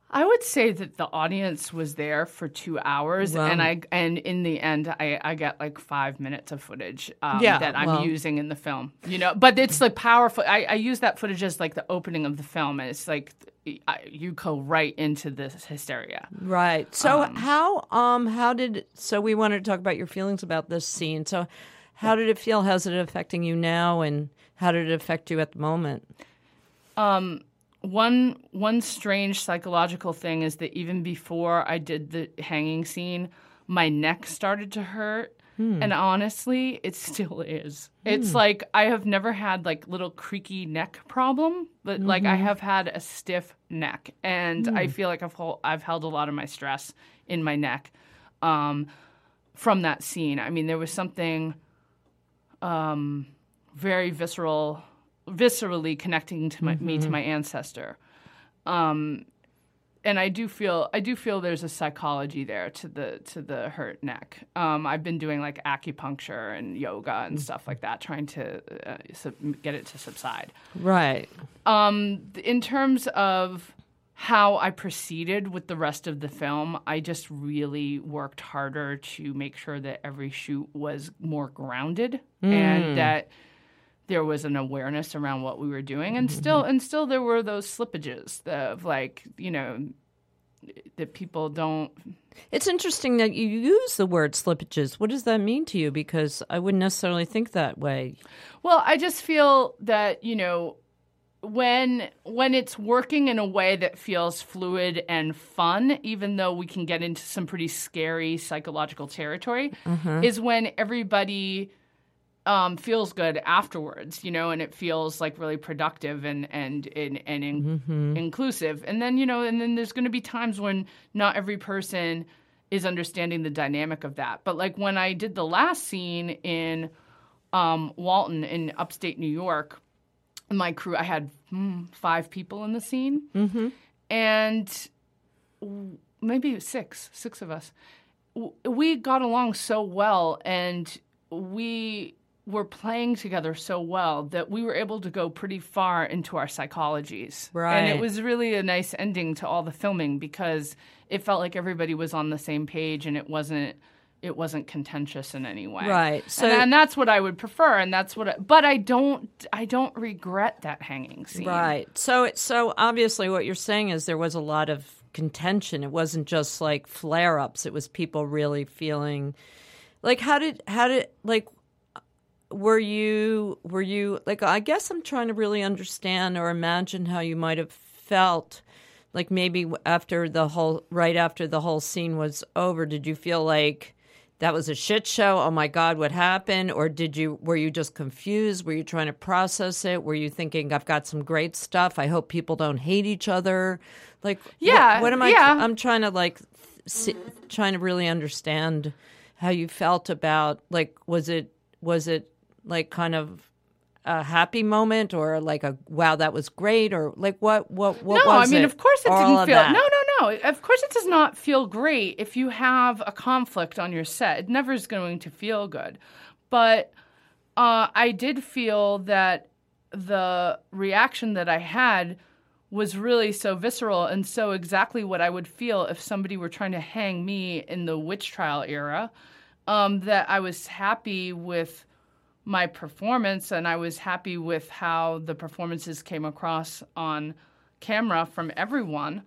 I would say that the audience was there for 2 hours, Wow. and in the end, I get like 5 minutes of footage Yeah, that I'm well. using in the film. But it's like powerful. I use that footage as like the opening of the film, and it's like you go right into this hysteria. Right. So how did so we wanted to talk about your feelings about this scene. So how did it feel? How's it affecting you now, and how did it affect you at the moment? One strange psychological thing is that even before I did the hanging scene, my neck started to hurt. And honestly, it still is. It's like I have never had like little creaky neck problem, but like I have had a stiff neck, and I feel like I've held a lot of my stress in my neck from that scene. I mean, there was something very viscerally connecting to me to my ancestor, and I do feel there's a psychology there to the hurt neck. I've been doing like acupuncture and yoga and stuff like that, trying to get it to subside. Right. In terms of how I proceeded with the rest of the film, I just really worked harder to make sure that every shoot was more grounded and that there was an awareness around what we were doing, and still there were those slippages of like, that people don't. It's interesting that you use the word slippages. What does that mean to you? Because I wouldn't necessarily think that way. Well, I just feel that, when it's working in a way that feels fluid and fun, even though we can get into some pretty scary psychological territory, is when everybody feels good afterwards, and it feels like really productive and inclusive. And then, and then there's going to be times when not every person is understanding the dynamic of that. But like when I did the last scene in Walton in upstate New York, my crew, I had 5 people in the scene, and maybe six of us. We got along so well, and we were playing together so well that we were able to go pretty far into our psychologies. Right. And it was really a nice ending to all the filming because it felt like everybody was on the same page and it wasn't contentious in any way. Right. So and that's what I would prefer, and that's what but I don't regret that hanging scene. Right. So obviously what you're saying is there was a lot of contention. It wasn't just like flare-ups. It was people really feeling like how did like were you like, I guess I'm trying to really understand or imagine how you might have felt like maybe after the whole scene was over. Did you feel like that was a shit show? Oh my God, what happened? Or were you just confused? Were you trying to process it? Were you thinking, I've got some great stuff, I hope people don't hate each other? Like, yeah, what am I? Yeah. I'm trying to trying to really understand how you felt about, like, was it like kind of a happy moment or like a wow, that was great, or like what no, was I mean, it? of course it All didn't of feel that. no. Of course it does not feel great if you have a conflict on your set. It never is going to feel good. But I did feel that the reaction that I had was really so visceral and so exactly what I would feel if somebody were trying to hang me in the witch trial era, that I was happy with my performance, and I was happy with how the performances came across on camera from everyone.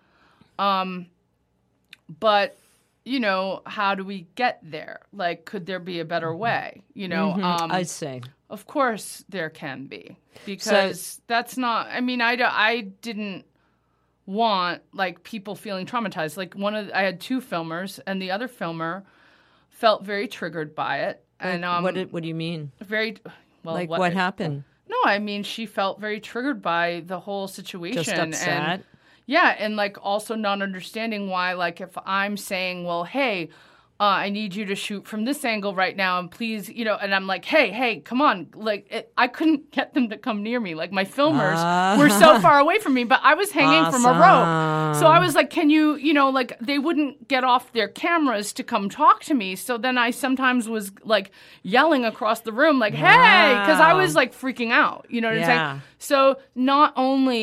But, how do we get there? Like, could there be a better way? I see. Of course there can be, because that's not, I mean, I didn't want, like, people feeling traumatized. Like, I had 2 filmers, and the other filmer felt very triggered by it. And what do you mean? Very well. Like, what happened? No, I mean, she felt very triggered by the whole situation. Just upset? And like also not understanding why, like, if I'm saying, well, hey, I need you to shoot from this angle right now, and please, and I'm like, hey, come on. Like, I couldn't get them to come near me. Like, my filmers were so far away from me, but I was hanging from a rope. So I was like, can you, like, they wouldn't get off their cameras to come talk to me. So then I sometimes was, like, yelling across the room, like, hey, because I was, like, freaking out. You know what I'm saying? So not only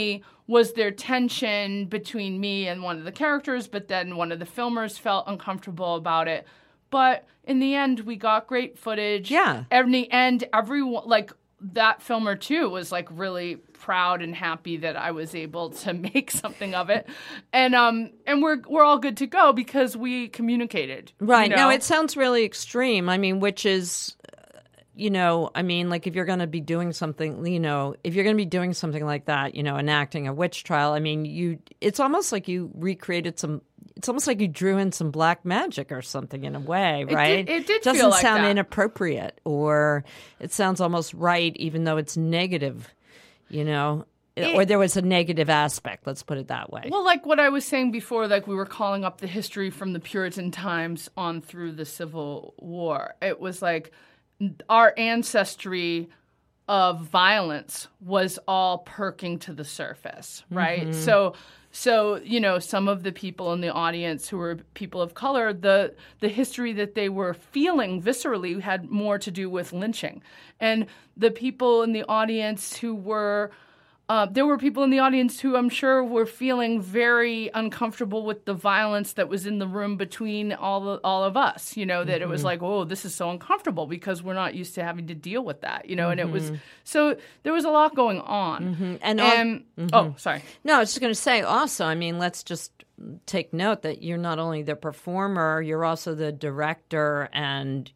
was there tension between me and one of the characters, but then one of the filmers felt uncomfortable about it. But in the end, we got great footage. Yeah. In the end, everyone, like, that filmer, too, was, like, really proud and happy that I was able to make something of it. And we're all good to go because we communicated. Right. You know? Now, it sounds really extreme. I mean, which is, like if you're going to be doing something, if you're going to be doing something like that, enacting a witch trial, I mean, it's almost like you recreated it's almost like you drew in some black magic or something in a way, right? It did doesn't feel like sound that. Inappropriate, or it sounds almost right, even though it's negative, or there was a negative aspect. Let's put it that way. Well, like what I was saying before, like we were calling up the history from the Puritan times on through the Civil War. It was like our ancestry of violence was all perking to the surface, right? Mm-hmm. So some of the people in the audience who were people of color, the history that they were feeling viscerally had more to do with lynching. And the people in the audience who were there were people in the audience who I'm sure were feeling very uncomfortable with the violence that was in the room between all of us, that it was like, oh, this is so uncomfortable because we're not used to having to deal with that, and it was, so there was a lot going on. Oh, sorry. No, I was just going to say also, I mean, let's just take note that you're not only the performer, you're also the director and,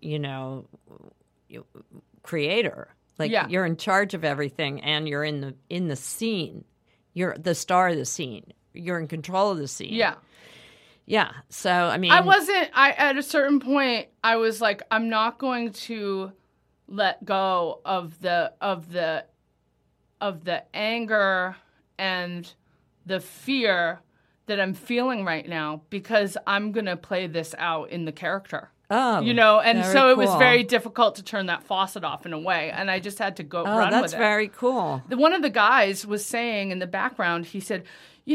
creator. Like you're in charge of everything, and you're in the scene. You're the star of the scene. You're in control of the scene. Yeah. Yeah. So I mean, at a certain point I was like, I'm not going to let go of the anger and the fear that I'm feeling right now, because I'm going to play this out in the character. Oh, and so it was cool. very difficult to turn that faucet off in a way, and I just had to go run with it. That's very cool. One of the guys was saying in the background, he said,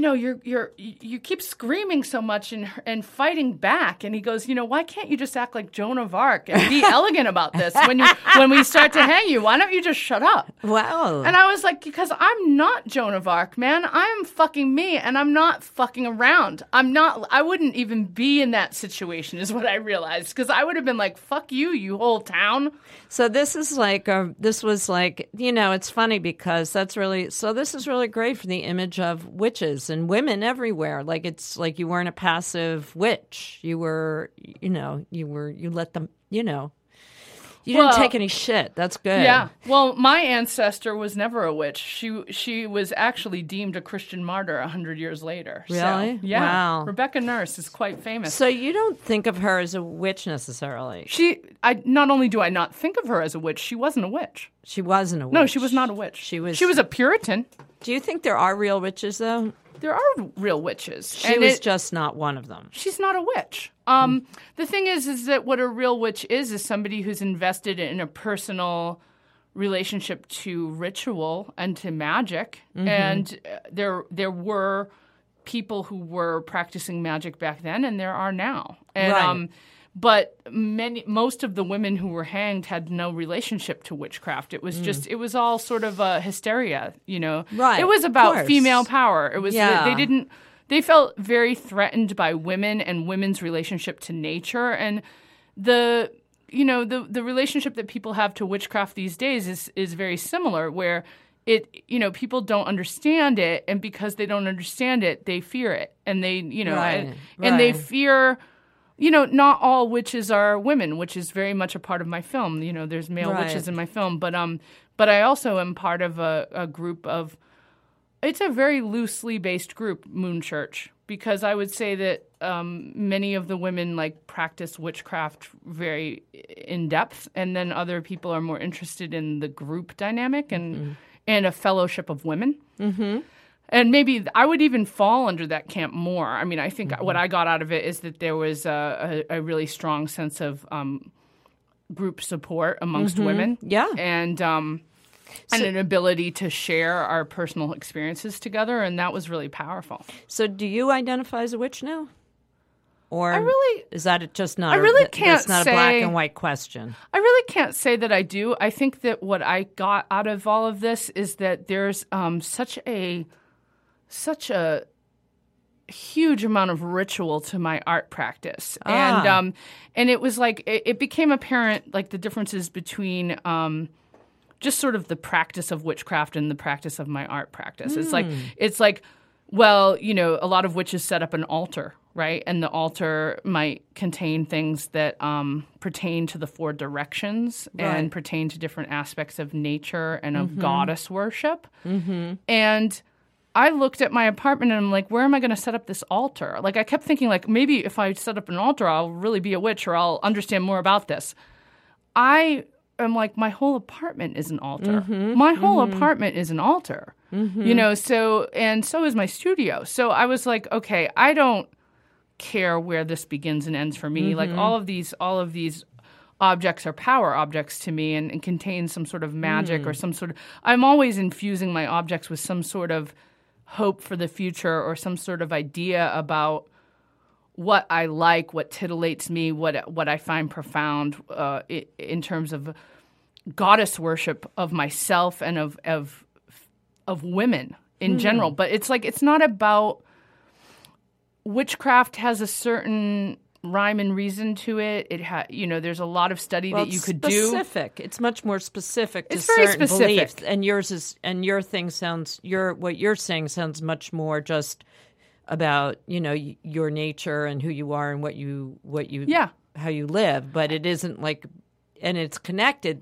you keep screaming so much and fighting back, and he goes, why can't you just act like Joan of Arc and be elegant about this when we start to hang you? Why don't you just shut up? Wow. And I was like, because I'm not Joan of Arc, man. I'm fucking me, and I'm not fucking around. I wouldn't even be in that situation, is what I realized, because I would have been like, fuck you, you whole town. So this was like, it's funny because this is really great for the image of witches and women everywhere. Like, it's like you weren't a passive witch. You were, you let them, you didn't take any shit. That's good. Yeah. Well, my ancestor was never a witch. She was actually deemed a Christian martyr 100 years later. Really? So, yeah. Wow. Rebecca Nurse is quite famous. So you don't think of her as a witch necessarily? Not only do I not think of her as a witch, she wasn't a witch. She wasn't a witch. No, she was not a witch. She was a Puritan. Do you think there are real witches, though? There are real witches. She was just not one of them. She's not a witch. The thing is that what a real witch is somebody who's invested in a personal relationship to ritual and to magic. Mm-hmm. And there were people who were practicing magic back then, and there are now. And, right. But most of the women who were hanged had no relationship to witchcraft. It was it was all sort of a hysteria, Right. It was about female power. It was they felt very threatened by women and women's relationship to nature, and the relationship that people have to witchcraft these days is very similar, where people don't understand it, and because they don't understand it, they fear it, and they and they fear. Not all witches are women, which is very much a part of my film. There's male witches in my film, but I also am part of a group of. It's a very loosely based group, Moon Church, because I would say that many of the women practice witchcraft very in depth, and then other people are more interested in the group dynamic and a fellowship of women. Mm-hmm. And maybe I would even fall under that camp more. I mean, I think what I got out of it is that there was a really strong sense of group support amongst women. Yeah. And an ability to share our personal experiences together, and that was really powerful. So do you identify as a witch now? Or is that just not that's not a black and white question? I really can't say that I do. I think that what I got out of all of this is that there's such a such a huge amount of ritual to my art practice. And it was like it became apparent, like, the differences between just sort of the practice of witchcraft and the practice of my art practice. It's like, well, you know, a lot of witches set up an altar, right? And the altar might contain things that pertain to the four directions and pertain to different aspects of nature and of goddess worship. And I looked at my apartment and I'm like, where am I going to set up this altar? Like, I kept thinking, like, maybe if I set up an altar, I'll really be a witch or I'll understand more about this. I am like, my whole apartment is an altar. My whole apartment is an altar. You know, so is my studio. So I was like, okay, I don't care where this begins and ends for me. Like, all of these objects are power objects to me and contain some sort of magic or some sort of, I'm always infusing my objects with some sort of hope for the future or some sort of idea about what I like, what titillates me, what I find profound in terms of goddess worship of myself and of women in general. But it's like, it's not about, witchcraft has a certain rhyme and reason to it. There's a lot of study that you could do. Specific. It's much more specific to it's very certain specific. beliefs. And your thing sounds, what you're saying sounds much more just about, you know, your nature and who you are and how you live. But it isn't like, and it's connected.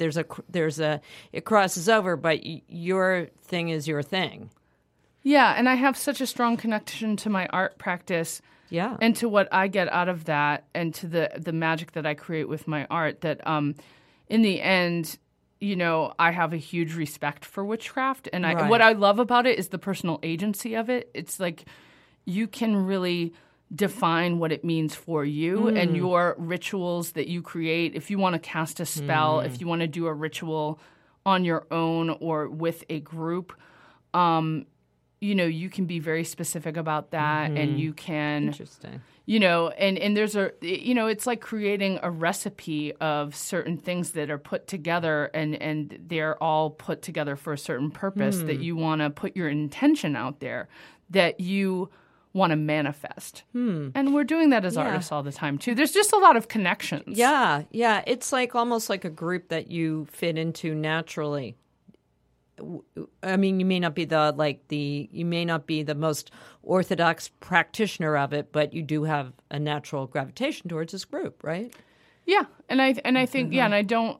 It crosses over, but your thing is your thing. Yeah, and I have such a strong connection to my art practice. Yeah. And to what I get out of that and to the magic that I create with my art, that in the end, you know, I have a huge respect for witchcraft. And what I love about it is the personal agency of it. It's like you can really define what it means for you and your rituals that you create. If you want to cast a spell, if you want to do a ritual on your own or with a group, you know, you can be very specific about that and you can, interesting, you know, and there's it's like creating a recipe of certain things that are put together and they're all put together for a certain purpose that you want to put your intention out there that you want to manifest. And we're doing that as artists all the time too. There's just a lot of connections. Yeah. It's like almost like a group that you fit into naturally. I mean, you may not be the most orthodox practitioner of it, but you do have a natural gravitation towards this group, right? Yeah, and I think and I don't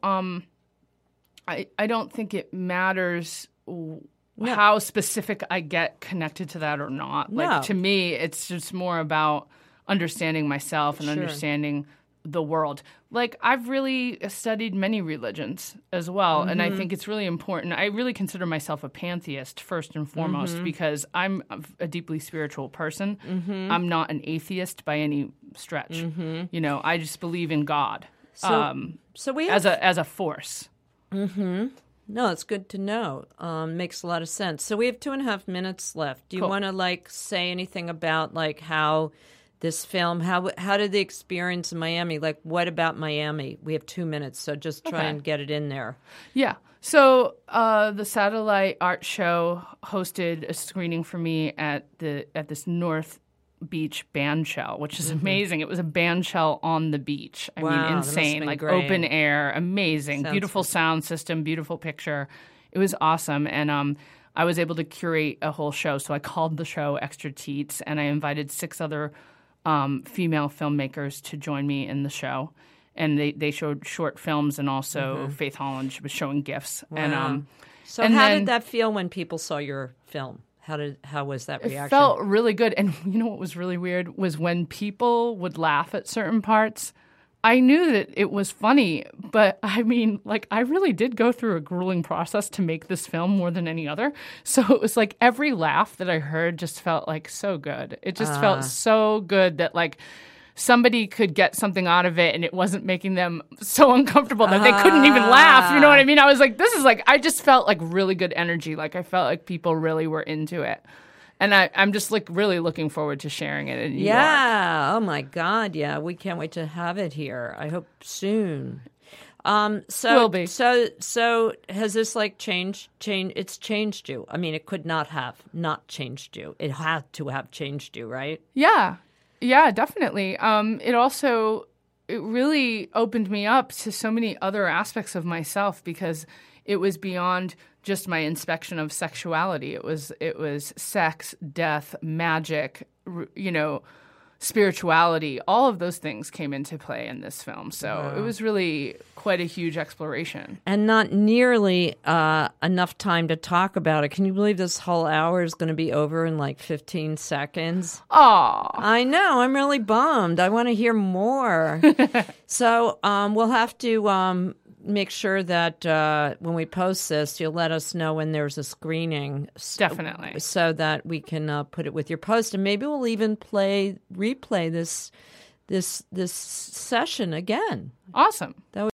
I don't think it matters how specific I get connected to that or not. Like to me, it's just more about understanding myself and understanding the world. Like, I've really studied many religions as well, and I think it's really important. I really consider myself a pantheist first and foremost because I'm a deeply spiritual person. I'm not an atheist by any stretch. You know, I just believe in God so we have, as a force. No, it's good to know. Makes a lot of sense. So we have 2.5 minutes left. Do you want to say anything about how this film, how did the experience in Miami, what about Miami? We have 2 minutes, so just try and get it in there. Yeah. So the Satellite Art Show hosted a screening for me at this North Beach band shell, which is amazing. It was a band shell on the beach. I mean, insane, open air, amazing, beautiful sound system, beautiful picture. It was awesome. And I was able to curate a whole show. So I called the show Extra Teats, and I invited 6 other female filmmakers to join me in the show. And they showed short films, and also Faith Holland was showing GIFs. Wow. And how did that feel when people saw your film? How was that reaction? It felt really good. And you know what was really weird was when people would laugh at certain parts, I knew that it was funny. But I mean, I really did go through a grueling process to make this film more than any other. So it was every laugh that I heard just felt so good. It just felt so good that somebody could get something out of it and it wasn't making them so uncomfortable that they couldn't even laugh. You know what I mean? I was I just felt really good energy. I felt like people really were into it. And I'm just really looking forward to sharing it in New York. Oh my God. Yeah. We can't wait to have it here. I hope soon. So Will be. So has this like changed? It's changed you. I mean, it could not have not changed you. It had to have changed you, right? Yeah, definitely. It really opened me up to so many other aspects of myself because it was beyond just my inspection of sexuality. It was sex, death, magic, spirituality. All of those things came into play in this film. So It was really quite a huge exploration. And not nearly enough time to talk about it. Can you believe this whole hour is going to be over in like 15 seconds? Aw. I know. I'm really bummed. I want to hear more. So we'll have to make sure that when we post this, you'll let us know when there's a screening. Definitely. So that we can put it with your post. And maybe we'll even replay this session again. Awesome. That would